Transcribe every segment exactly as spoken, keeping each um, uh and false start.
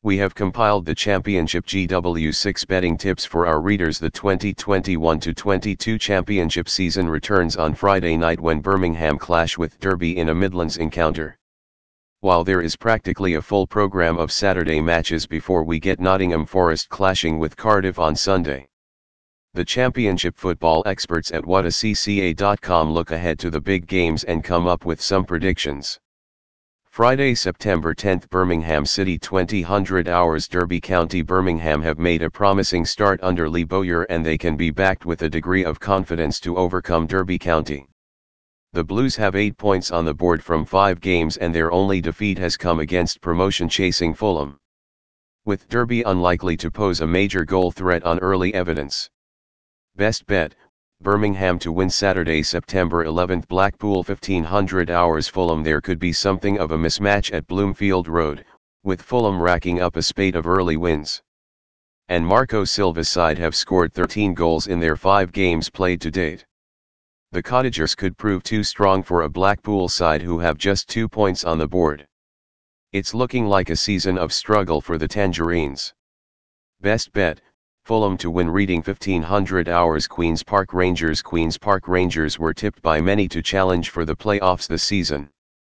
We have compiled the Championship G W six betting tips for our readers. The twenty twenty-one twenty-two Championship season returns on Friday night when Birmingham clash with Derby in a Midlands encounter. While there is practically a full programme of Saturday matches before we get Nottingham Forest clashing with Cardiff on Sunday. The Championship football experts at what a c c a dot com look ahead to the big games and come up with some predictions. Friday, September tenth, Birmingham City, twenty hundred hours. Derby County. Birmingham have made a promising start under Lee Bowyer and they can be backed with a degree of confidence to overcome Derby County. The Blues have eight points on the board from five games and their only defeat has come against promotion-chasing Fulham. With Derby unlikely to pose a major goal threat on early evidence. Best bet, Birmingham to win. Saturday, September eleventh, Blackpool, fifteen hundred hours. Fulham. There could be something of a mismatch at Bloomfield Road, with Fulham racking up a spate of early wins. And Marco Silva's side have scored thirteen goals in their five games played to date. The Cottagers could prove too strong for a Blackpool side who have just two points on the board. It's looking like a season of struggle for the Tangerines. Best bet, Fulham to win. Reading, fifteen hundred hours. Queen's Park Rangers. Queen's Park Rangers were tipped by many to challenge for the playoffs this season.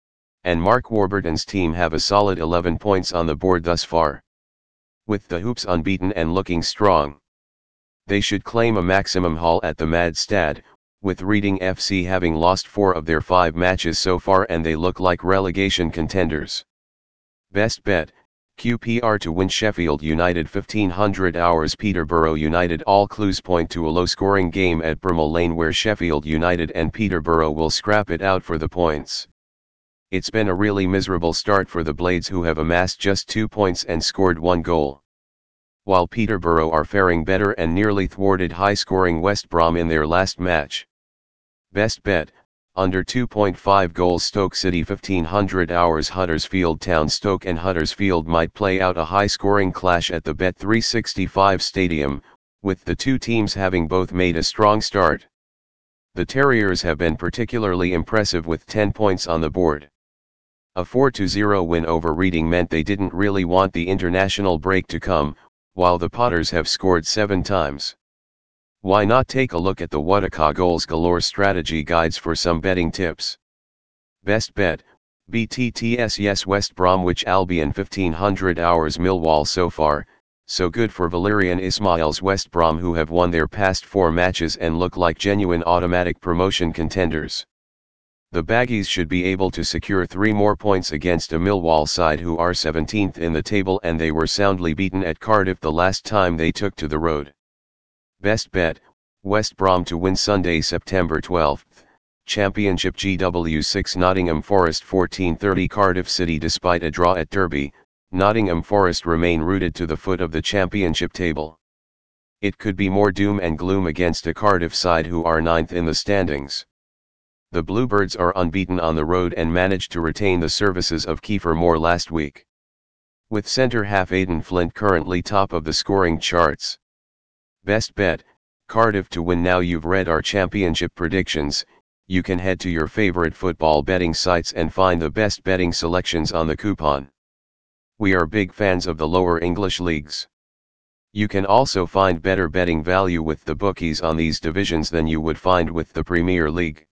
And Mark Warburton's team have a solid eleven points on the board thus far. With the Hoops unbeaten and looking strong, they should claim a maximum haul at the Madstad, with Reading F C having lost four of their five matches so far and they look like relegation contenders. Best bet, Q P R to win. Sheffield United, fifteen hundred hours. Peterborough United. All clues point to a low-scoring game at Bramall Lane where Sheffield United and Peterborough will scrap it out for the points. It's been a really miserable start for the Blades who have amassed just two points and scored one goal. While Peterborough are faring better and nearly thwarted high-scoring West Brom in their last match. Best bet, under two point five goals. Stoke City, fifteen hundred hours. Huddersfield Town. Stoke and Huddersfield might play out a high-scoring clash at the Bet three sixty-five Stadium, with the two teams having both made a strong start. The Terriers have been particularly impressive with ten points on the board. A four to zero win over Reading meant they didn't really want the international break to come, while the Potters have scored seven times. Why not take a look at the Whataka Goals Galore strategy guides for some betting tips? Best bet, B T T S. Yes, West Bromwich Albion. fifteen hundred hours. Millwall. So far, so good for Valerian Ismail's West Brom who have won their past four matches and look like genuine automatic promotion contenders. The Baggies should be able to secure three more points against a Millwall side who are seventeenth in the table and they were soundly beaten at Cardiff the last time they took to the road. Best bet, West Brom to win. Sunday, September twelfth, Championship G W six. Nottingham Forest, fourteen thirty. Cardiff City. Despite a draw at Derby, Nottingham Forest remain rooted to the foot of the Championship table. It could be more doom and gloom against a Cardiff side who are ninth in the standings. The Bluebirds are unbeaten on the road and managed to retain the services of Kiefer Moore last week. With centre-half Aidan Flint currently top of the scoring charts. Best bet, Cardiff to win. Now you've read our championship predictions, you can head to your favorite football betting sites and find the best betting selections on the coupon. We are big fans of the lower English leagues. You can also find better betting value with the bookies on these divisions than you would find with the Premier League.